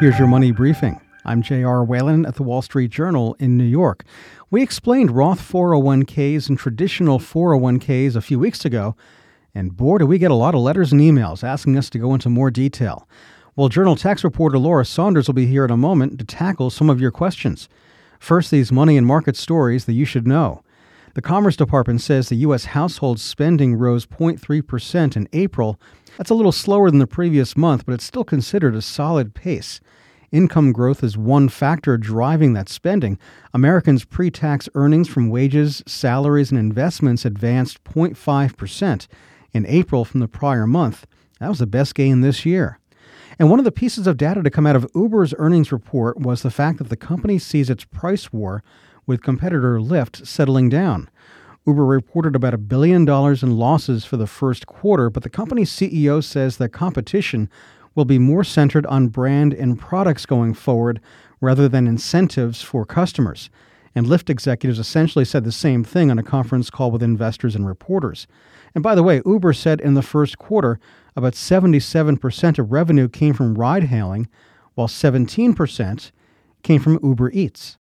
Here's your money briefing. I'm J.R. Whalen at the Wall Street Journal in New York. We explained Roth 401ks and traditional 401ks a few weeks ago, and boy, do we get a lot of letters and emails asking us to go into more detail. Well, Journal tax reporter Laura Saunders will be here in a moment to tackle some of your questions. First, these money and market stories that you should know. The Commerce Department says the U.S. household spending rose 0.3% in April. That's a little slower than the previous month, but it's still considered a solid pace. Income growth is one factor driving that spending. Americans' pre-tax earnings from wages, salaries, and investments advanced 0.5% in April from the prior month. That was the best gain this year. And one of the pieces of data to come out of Uber's earnings report was the fact that the company sees its price war with competitor Lyft settling down. Uber reported about $1 billion in losses for the first quarter, but the company's CEO says that competition will be more centered on brand and products going forward rather than incentives for customers. And Lyft executives essentially said the same thing on a conference call with investors and reporters. And by the way, Uber said in the first quarter about 77% of revenue came from ride-hailing, while 17% came from Uber Eats.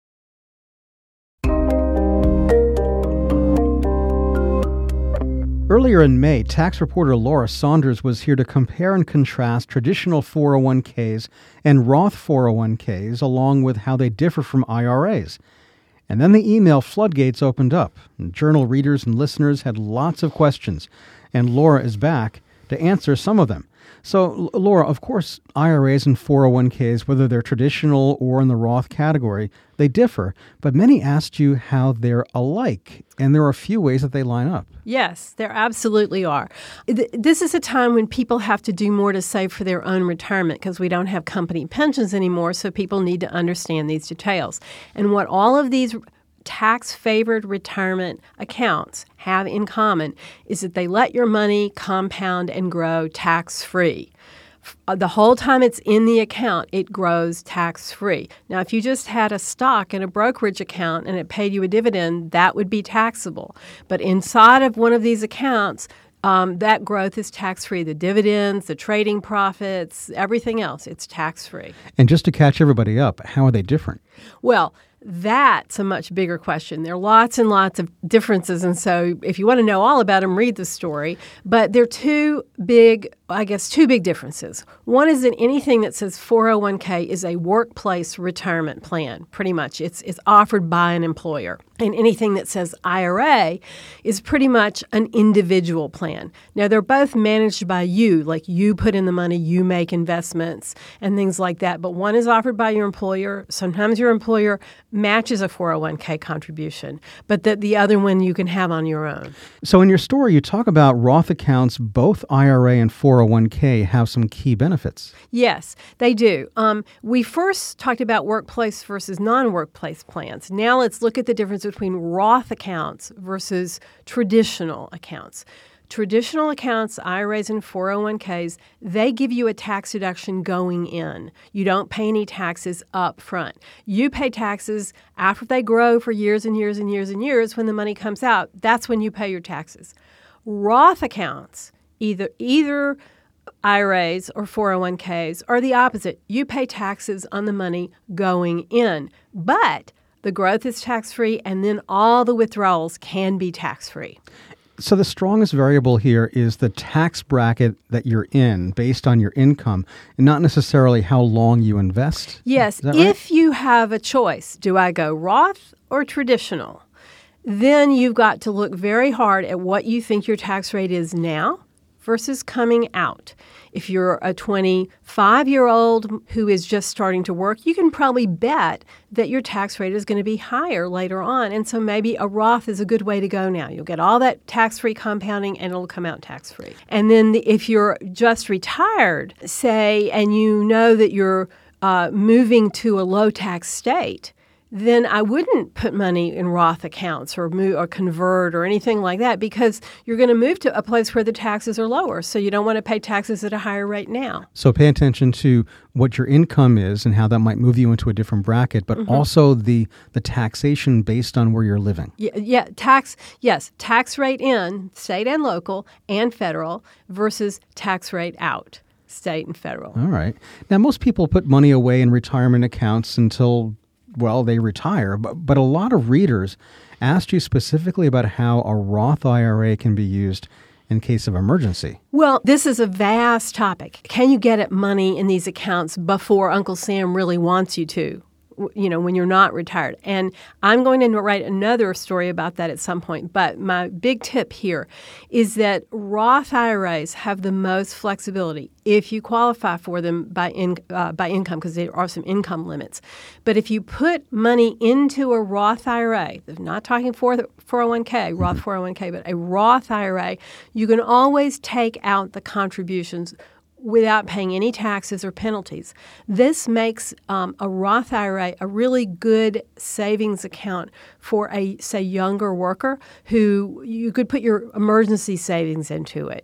Earlier in May, tax reporter Laura Saunders was here to compare and contrast traditional 401ks and Roth 401ks, along with how they differ from IRAs. And then the email floodgates opened up. Journal readers and listeners had lots of questions, and Laura is back to answer some of them. So, Laura, of course, IRAs and 401ks, whether they're traditional or in the Roth category, they differ, but many asked you how they're alike, and there are a few ways that they line up. Yes, there absolutely are. This is a time when people have to do more to save for their own retirement because we don't have company pensions anymore, so people need to understand these details. And what all of these tax-favored retirement accounts have in common is that they let your money compound and grow tax-free. The whole time it's in the account, it grows tax-free. Now, if you just had a stock in a brokerage account and it paid you a dividend, that would be taxable. But inside of one of these accounts, that growth is tax-free. The dividends, the trading profits, everything else, it's tax-free. And just to catch everybody up, how are they different? Well, that's a much bigger question. There are lots and lots of differences, and so if you want to know all about them, read the story. But there are two big differences. One is that anything that says 401k is a workplace retirement plan, pretty much. It's offered by an employer. And anything that says IRA is pretty much an individual plan. Now, they're both managed by you, like you put in the money, you make investments and things like that. But one is offered by your employer. Sometimes your employer matches a 401k contribution, but the other one you can have on your own. So in your story, you talk about Roth accounts, both IRA and 401k have some key benefits. Yes, they do. We first talked about workplace versus non-workplace plans. Now let's look at the difference between Roth accounts versus traditional accounts. Traditional accounts, IRAs and 401ks, they give you a tax deduction going in. You don't pay any taxes up front. You pay taxes after they grow for years and years and years and years. When the money comes out, that's when you pay your taxes. Roth accounts, either IRAs or 401ks, are the opposite. You pay taxes on the money going in, but the growth is tax-free, and then all the withdrawals can be tax-free. So the strongest variable here is the tax bracket that you're in based on your income and not necessarily how long you invest? Yes. Right? If you have a choice, do I go Roth or traditional? Then you've got to look very hard at what you think your tax rate is now versus coming out. If you're a 25-year-old who is just starting to work, you can probably bet that your tax rate is going to be higher later on. And so maybe a Roth is a good way to go now. You'll get all that tax-free compounding and it'll come out tax-free. And then if you're just retired, say, and you know that you're moving to a low-tax state, then I wouldn't put money in Roth accounts or move or convert or anything like that because you're going to move to a place where the taxes are lower. So you don't want to pay taxes at a higher rate now. So pay attention to what your income is and how that might move you into a different bracket, but also the taxation based on where you're living. Tax rate in, state and local and federal versus tax rate out. state and federal. All right. Now, most people put money away in retirement accounts until, well, they retire. But a lot of readers asked you specifically about how a Roth IRA can be used in case of emergency. Well, this is a vast topic. Can you get at money in these accounts before Uncle Sam really wants you to? When you're not retired. And I'm going to write another story about that at some point. But my big tip here is that Roth IRAs have the most flexibility if you qualify for them by income, because there are some income limits. But if you put money into a Roth IRA, not talking 401k, Roth 401k, but a Roth IRA, you can always take out the contributions without paying any taxes or penalties. This makes a Roth IRA a really good savings account for a, say, younger worker who you could put your emergency savings into it,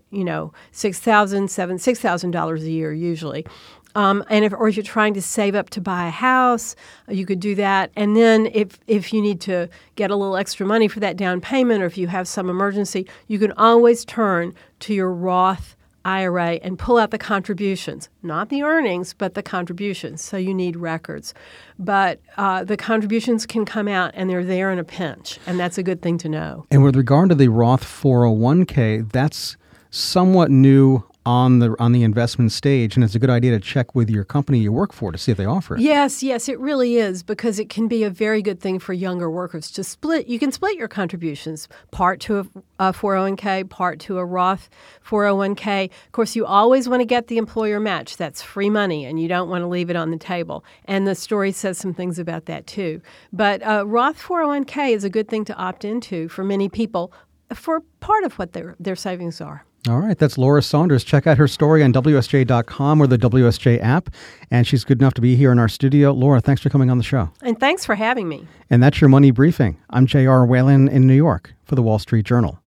$6,000 a year usually. And if you're trying to save up to buy a house, you could do that. And then if you need to get a little extra money for that down payment, or if you have some emergency, you can always turn to your Roth IRA and pull out the contributions, not the earnings, but the contributions. So you need records. But the contributions can come out and they're there in a pinch, and that's a good thing to know. And with regard to the Roth 401k, that's somewhat new on the investment stage, and it's a good idea to check with your company you work for to see if they offer it. Yes, it really is, because it can be a very good thing for younger workers to split. You can split your contributions, part to a 401k, part to a Roth 401k. Of course, you always want to get the employer match. That's free money, and you don't want to leave it on the table. And the story says some things about that too. But Roth 401k is a good thing to opt into for many people for part of what their savings are. All right. That's Laura Saunders. Check out her story on WSJ.com or the WSJ app. And she's good enough to be here in our studio. Laura, thanks for coming on the show. And thanks for having me. And that's your Money Briefing. I'm J.R. Whalen in New York for the Wall Street Journal.